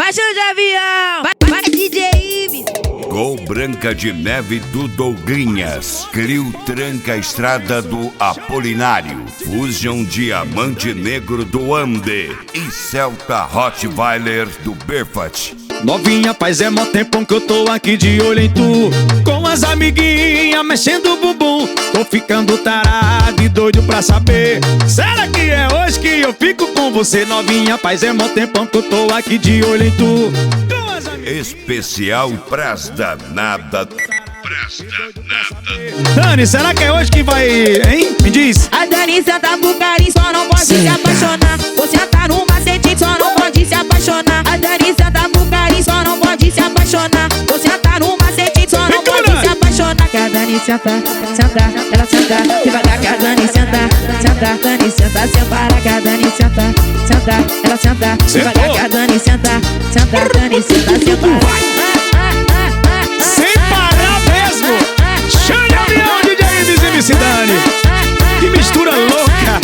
Baixo de avião, vai DJ Ives. Gol Branca de Neve do Douglinhas, Clio Tranca Estrada do Apolinário, Fusion Diamante Negro do Ande e Celta Rottweiler do Berfat. Novinha, faz mó tempão que eu tô aqui de olho em tu, com as amiguinhas mexendo o bumbum. Tô ficando tarado e doido pra saber, será que é hoje que eu fico com você? Novinha, faz mó tempão que eu tô aqui de olho em tu, com as amiguinhas. Especial Pras Danada. Dani, será que é hoje que vai, hein? Me diz. A Dani senta pro carinho, só não pode se apaixonar. Você tá no macete, só não pode se apaixonar. A Dani senta pro carinho, só não pode se apaixonar. Você tá no macete, só não pode se apaixonar. Que a Dani senta, ela senta devagar. Que a Dani senta, Dani senta sem parar. Que a Dani senta, ela senta devagar. Que a Dani senta, Dani senta sem parar. Sem parar mesmo. Chame a avião, DJ Ives e MC Dani. Que mistura louca.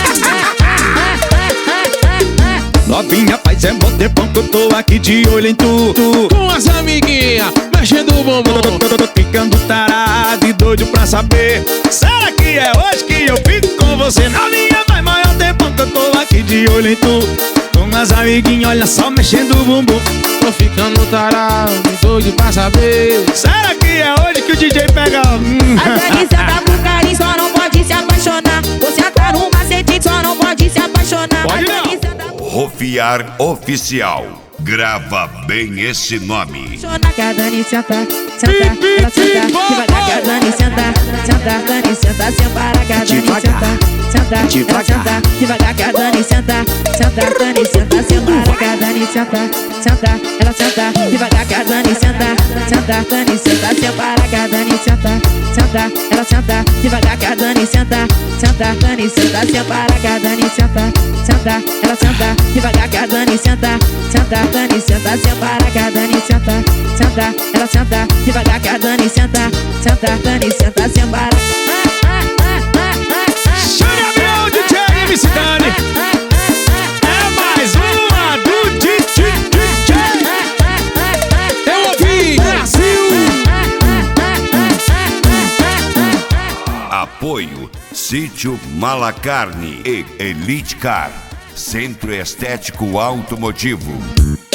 Novinha, faz mó tempão que eu tô aqui de olho em tu, com as amiguinhas mexendo o bumbum. Tô ficando tarado e doido pra saber, será que é hoje que eu fico com você? Novinha, faz maior tempão que eu tô aqui de olho em tu, com as amiguinhas, olha só, mexendo o bumbum. Tô ficando tarado e doido pra saber, será que é hoje que o DJ pega? A Dani senta pro carinho, só não pode se apaixonar. Você tá no macete, só não pode se apaixonar. Pode não. Rofiar Oficial. Grava bem esse nome. Que a Dani senta, ela senta devagar. Que a Dani senta, Dani senta sem parar. Que a Dani senta, ela senta devagar. Que a Dani senta, Dani senta sem parar. Que a Dani senta, ela senta devagar. Que a Dani senta, Dani senta sem parar. Que a Dani senta, ela senta devagar. Que a Dani senta, Dani senta sem parar. Que a Dani senta, ela senta devagar. Que a Dani senta, Dani senta sem parar. Que a Dani senta, ela senta devagar. Que a Dani senta, Dani senta sem parar. Chame a avião, DJ MC Dani. É mais uma do DJ. eu ouvi, Brasil. Apoio Sítio Malacarne e Elite Car, Centro Estético Automotivo.